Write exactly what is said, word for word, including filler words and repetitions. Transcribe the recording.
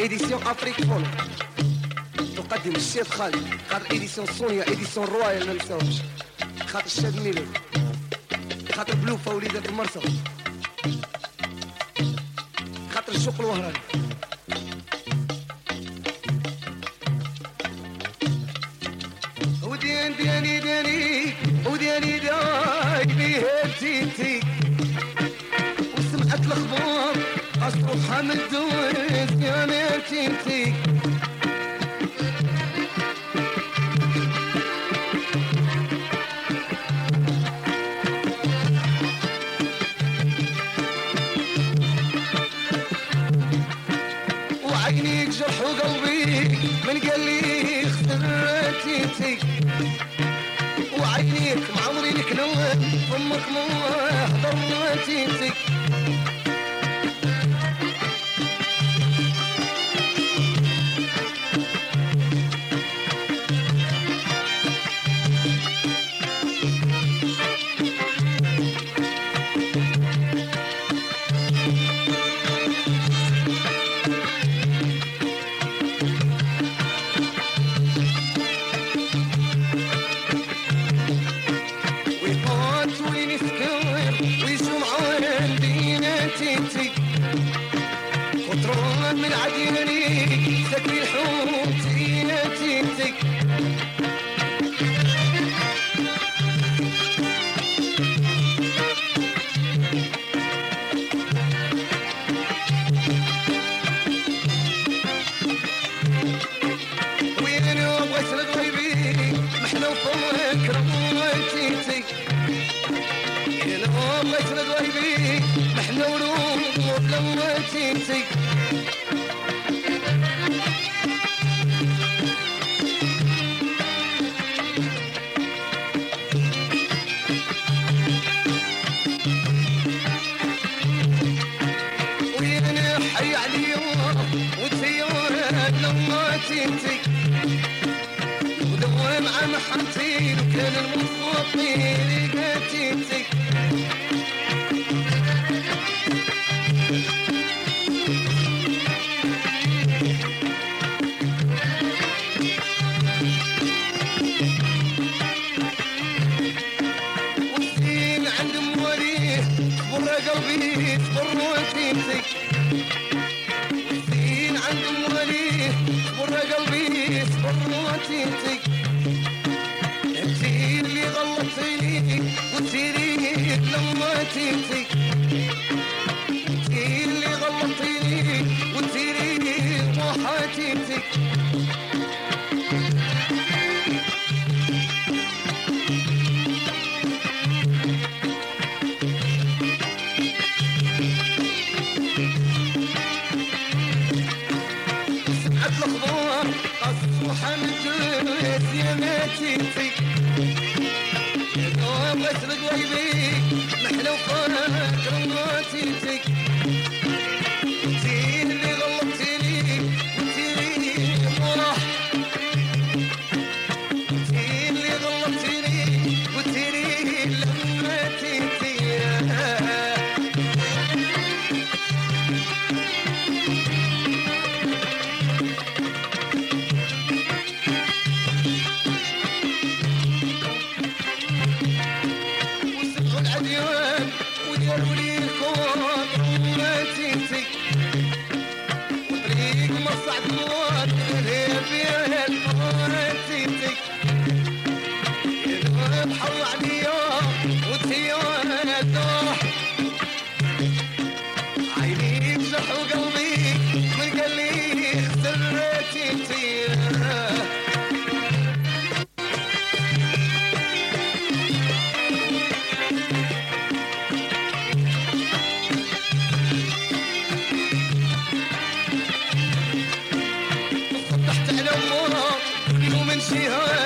إديسيون أفريك فون تقدم الشيخ خالد، خاطر إديسيون سونيا إديسيون رويال ما نساوش، خاطر الشاب ميلو، خاطر بلوفا وليدات المرسى، خاطر الشوق الوهراني. وديان دياني دياني ودياني دايبي هبتيتي وسمعت الأخبار أصرخ حامل دوز يا ميرتيتي. وعينيك جرحوا قلبي من قال لي خسرتيتي، وعينيك معمري لك نوم فمك مو ضرتيتي. كنترول من عديني سكري الحوم تيتي. وين بغيت الغيبي محنا وفوق رميتي، يا بغيت الغيبي محنا ولوم لمتيتي. وين حي عليا وتيار لمتيتي، ودوام عم حنتين وكان المفوطين لقيتيتي. قلبي صبرتيتي والدين عند مواليه صبر قلبي صبرتيتي. انتي اللي غلطتيني وتسيري لمتيتي، انتي اللي غلطتيني وتسيري وحاتيتي. الأخبار أصبح مجلس يا ماتيتي، يا بغيت القلبي محلى وفاك رماتيتي. انتي اللي غلطتيني وانتي فرح، انتي اللي غلطتيني وانتي لماتيتي. وديروا لي الكون رماتيتي، وطريق مصعد موت هي فيها الماتيتي. الغاب حر عليا وتيانا الدوح، عيني بجرح وقلبي من قال لي خسرتيتي. من شهاد